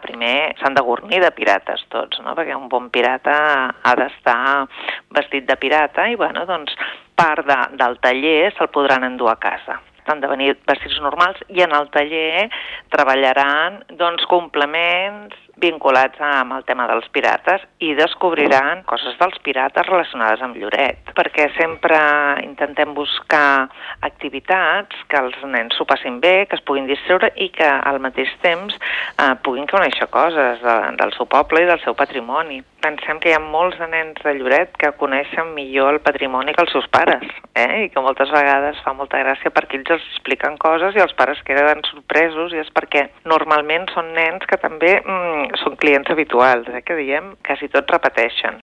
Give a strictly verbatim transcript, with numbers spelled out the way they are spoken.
primer s'han de gornir de pirates tots, no? Perquè un bon pirata ha d'estar vestit de pirata i, bueno, doncs, part de, del taller se'l podran endur a casa. Han de venir vestits normals i en el taller treballaran, doncs, complements vinculats amb el tema dels pirates i descobriran coses dels pirates relacionades amb Lloret, perquè sempre intentem buscar activitats que els nens s'ho passin bé, que es puguin distreure i que al mateix temps eh, puguin conèixer coses de, del seu poble i del seu patrimoni. Pensem que hi ha molts de nens de Lloret que coneixen millor el patrimoni que els seus pares, eh? I que moltes vegades fa molta gràcia perquè ells els expliquen coses i els pares queden sorpresos, i és perquè normalment són nens que també mm, són clients habituals, eh? Que diem, quasi tots repeteixen.